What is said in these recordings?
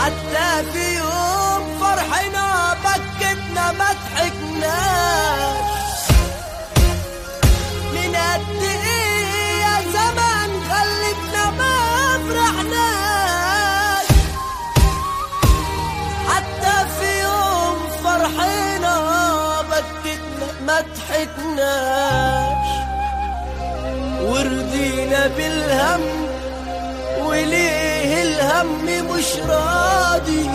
حتى في يوم فرحنا بكتنا ما ضحكناش. من قد ايه يا زمان خلتنا ما فرحناش. حتى في يوم فرحنا بكتنا ما ضحكناش. ورضينا بالهم وليه الهم مش راضي،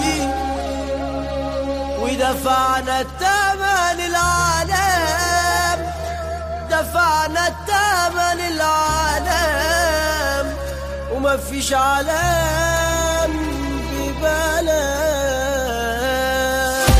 ودفعنا الثمن العالم، دفعنا الثمن العالم، وما فيش عالم ببلاش.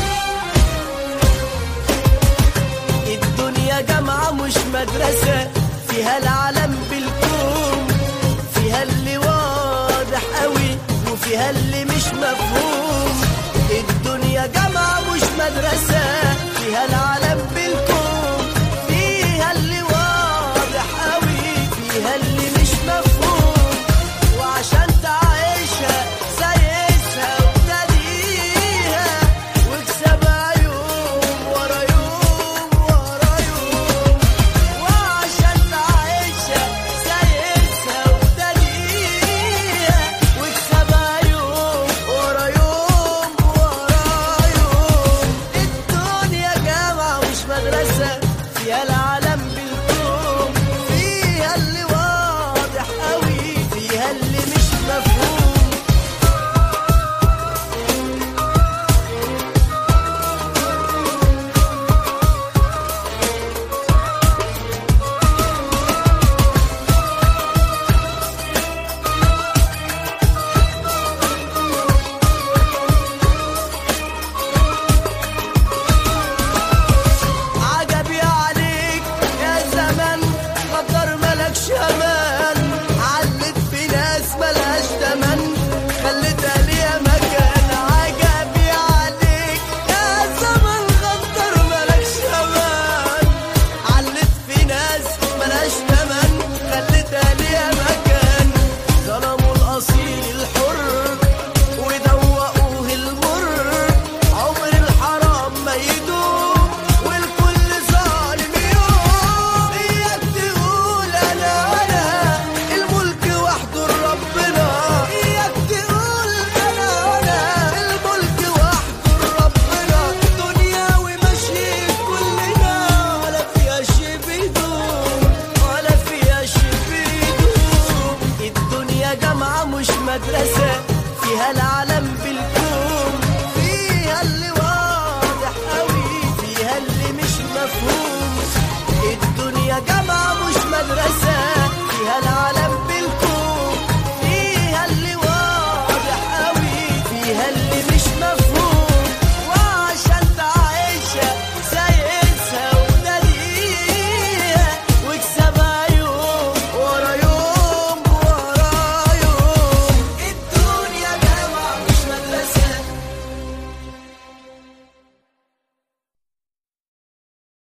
الدنيا جامعة مش مدرسة، فيها العالم بالكون، فيها اللي واضح قوي وفيها اللي مش مفهوم. الدنيا جامعة مش مدرسة، فيها العالم بالكون، فيها اللي واضح قوي فيها اللي مش مفهوم. وعشان تعيشها سايسها وابتديها واكسبها يوم ورا يوم ورا يوم. وعشان تعيشها سايسها وابتديها واكسبها يوم ورا يوم ورا يوم. الدنيا جامعة مش مدرسة، فيها العالم بالكون، فيها اللي واضح قوي فيها اللي مش مفهوم. عجبي عليك يا زمان قدر ملكش امان. علت في ناس ملهاش تمن خلتها ليها مكان. عجبي عليك يا زمان قدر ملكش امان. علت في ناس ملهاش تمن خلتها ليها مكان. ظلموا الاصيل الحر ودوقوه المر. عمر الحرام ما يدوم والكل ظالم يوم. اياك تقول انا الملك وحده لربنا. اياك تقول انا الملك وحده لربنا. دنيا وماشيين كلنا ولا فيها شي بيدوم ولا فيها شي بيدوم. الدنيا جامعة مش مدرسة، فيها العالم